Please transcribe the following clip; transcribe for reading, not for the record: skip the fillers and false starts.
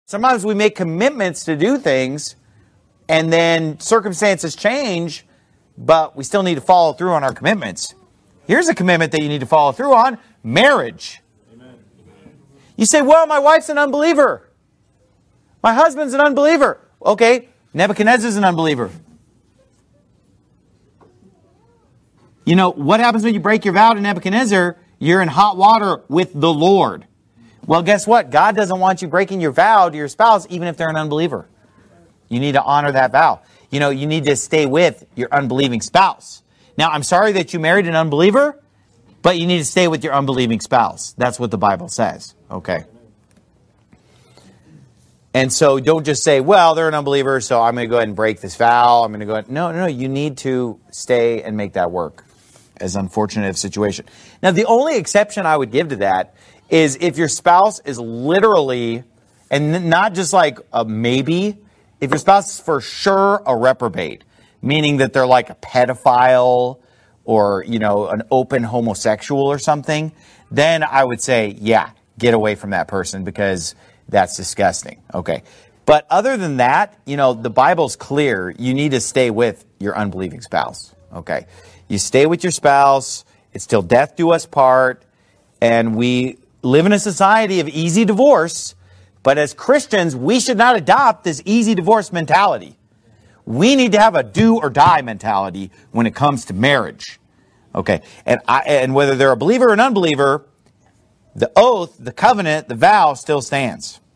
Sometimes we make commitments to do things, and then circumstances change, but we still need to follow through on our commitments. Here's a commitment that you need to follow through on: marriage. Amen. You say, well, my wife's an unbeliever. My husband's an unbeliever. Okay, Nebuchadnezzar's an unbeliever. You know, what happens when you break your vow to Nebuchadnezzar? You're in hot water with the Lord. Well, guess what? God doesn't want you breaking your vow to your spouse, even if they're an unbeliever. You need to honor that vow. You know, you need to stay with your unbelieving spouse. Now, I'm sorry that you married an unbeliever, but you need to stay with your unbelieving spouse. That's what the Bible says. Okay. And so don't just say, well, they're an unbeliever, so I'm going to go ahead and break this vow. I'm going to go ahead. No. You need to stay and make that work, as unfortunate a situation. Now, the only exception I would give to that is if your spouse is literally, and not just like a maybe, if your spouse is for sure a reprobate, meaning that they're like a pedophile or, you know, an open homosexual or something, then I would say, yeah, get away from that person because that's disgusting. Okay. But other than that, you know, the Bible's clear. You need to stay with your unbelieving spouse. Okay. You stay with your spouse. It's till death do us part. And we live in a society of easy divorce. But as Christians, we should not adopt this easy divorce mentality. We need to have a do or die mentality when it comes to marriage. Okay. And whether they're a believer or an unbeliever, the oath, the covenant, the vow still stands.